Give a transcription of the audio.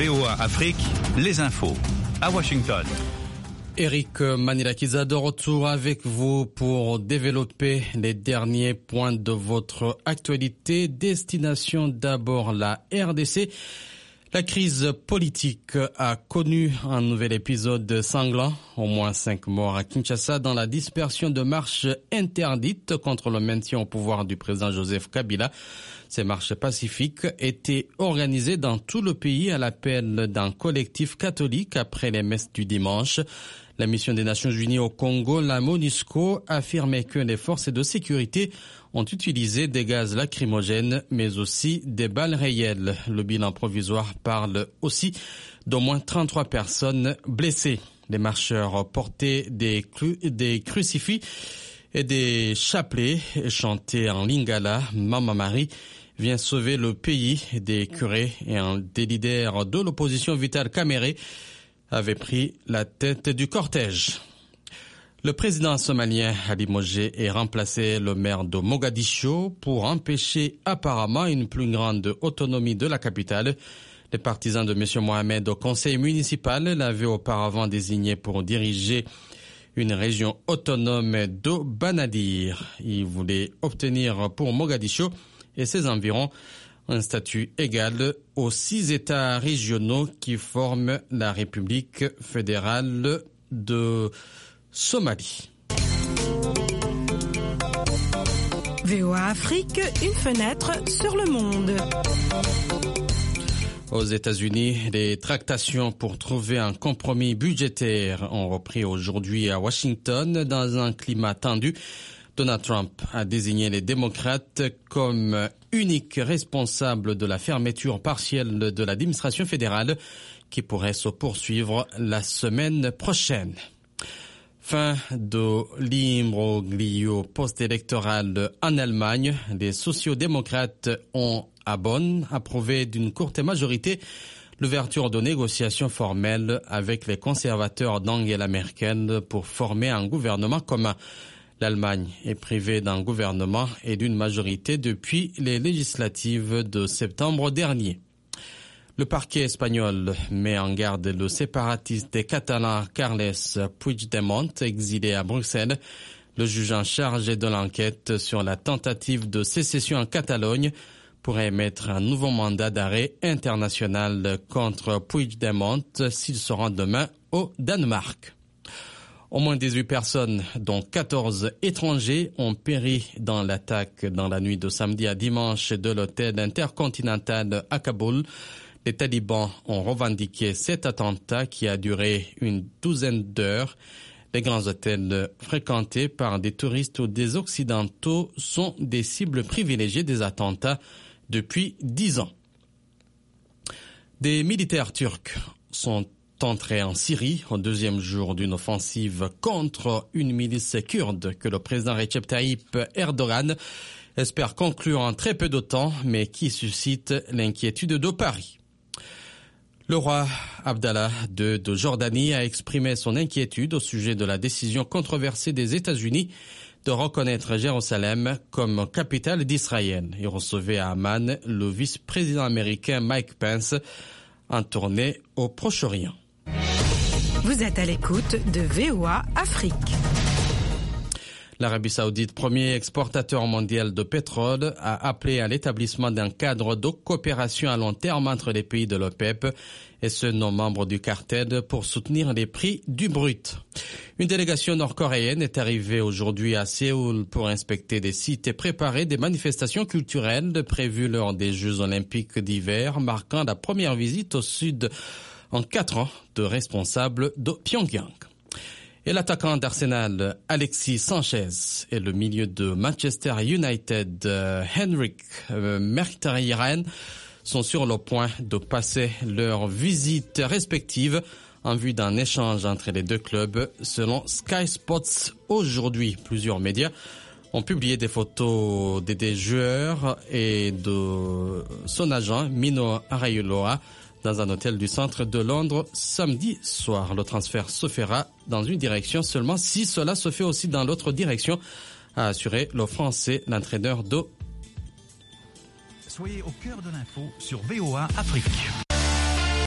VOA Afrique, les infos. À Washington. Eric Manilakiza de retour avec vous pour développer les derniers points de votre actualité. Destination d'abord la RDC. La crise politique a connu un nouvel épisode sanglant. Au moins 5 morts à Kinshasa dans la dispersion de marches interdites contre le maintien au pouvoir du président Joseph Kabila. Ces marches pacifiques étaient organisées dans tout le pays à l'appel d'un collectif catholique après les messes du dimanche. La mission des Nations Unies au Congo, la MONUSCO, affirmait que les forces de sécurité ont utilisé des gaz lacrymogènes, mais aussi des balles réelles. Le bilan provisoire parle aussi d'au moins 33 personnes blessées. Les marcheurs portaient des crucifix et des chapelets chantés en lingala. Mama Marie vient sauver le pays. Des curés et des leaders de l'opposition, Vital Kamerhe, avait pris la tête du cortège. Le président somalien Ali Moget est remplacé le maire de Mogadiscio pour empêcher apparemment une plus grande autonomie de la capitale. Les partisans de M. Mohamed au conseil municipal l'avaient auparavant désigné pour diriger une région autonome de Banadir. Il voulait obtenir pour Mogadiscio et ses environs un statut égal aux 6 États régionaux qui forment la République fédérale de Somalie. VOA Afrique, une fenêtre sur le monde. Aux États-Unis, les tractations pour trouver un compromis budgétaire ont repris aujourd'hui à Washington dans un climat tendu. Donald Trump a désigné les démocrates comme unique responsable de la fermeture partielle de l'administration fédérale qui pourrait se poursuivre la semaine prochaine. Fin de l'imbroglio post-électoral en Allemagne. Les sociodémocrates ont à Bonn approuvé d'une courte majorité l'ouverture de négociations formelles avec les conservateurs d'Angela Merkel pour former un gouvernement commun. L'Allemagne est privée d'un gouvernement et d'une majorité depuis les législatives de septembre dernier. Le parquet espagnol met en garde le séparatiste des Catalans Carles Puigdemont, exilé à Bruxelles. Le juge en charge de l'enquête sur la tentative de sécession en Catalogne pourrait émettre un nouveau mandat d'arrêt international contre Puigdemont s'il se rend demain au Danemark. Au moins 18 personnes, dont 14 étrangers, ont péri dans l'attaque dans la nuit de samedi à dimanche de l'hôtel intercontinental à Kaboul. Les talibans ont revendiqué cet attentat qui a duré une douzaine d'heures. Les grands hôtels fréquentés par des touristes ou des occidentaux sont des cibles privilégiées des attentats depuis 10 ans. Des militaires turcs sont entrés en Syrie au deuxième jour d'une offensive contre une milice kurde que le président Recep Tayyip Erdogan espère conclure en très peu de temps, mais qui suscite l'inquiétude de Paris. Le roi Abdallah II de Jordanie a exprimé son inquiétude au sujet de la décision controversée des États-Unis de reconnaître Jérusalem comme capitale d'Israël. Il recevait à Amman le vice-président américain Mike Pence en tournée au Proche-Orient. Vous êtes à l'écoute de VOA Afrique. L'Arabie Saoudite, premier exportateur mondial de pétrole, a appelé à l'établissement d'un cadre de coopération à long terme entre les pays de l'OPEP et ceux non membres du cartel pour soutenir les prix du brut. Une délégation nord-coréenne est arrivée aujourd'hui à Séoul pour inspecter des sites et préparer des manifestations culturelles prévues lors des Jeux olympiques d'hiver, marquant la première visite au sud en 4 ans de responsables de Pyongyang. Et l'attaquant d'Arsenal, Alexis Sanchez, et le milieu de Manchester United, Henrik Mkhitaryan, sont sur le point de passer leurs visites respectives en vue d'un échange entre les deux clubs, selon Sky Sports aujourd'hui. Plusieurs médias ont publié des photos des joueurs et de son agent, Mino Raiola, dans un hôtel du centre de Londres samedi soir. Le transfert se fera dans une direction seulement si cela se fait aussi dans l'autre direction, a assuré le Français, l'entraîneur de... Soyez au cœur de l'info sur VOA Afrique.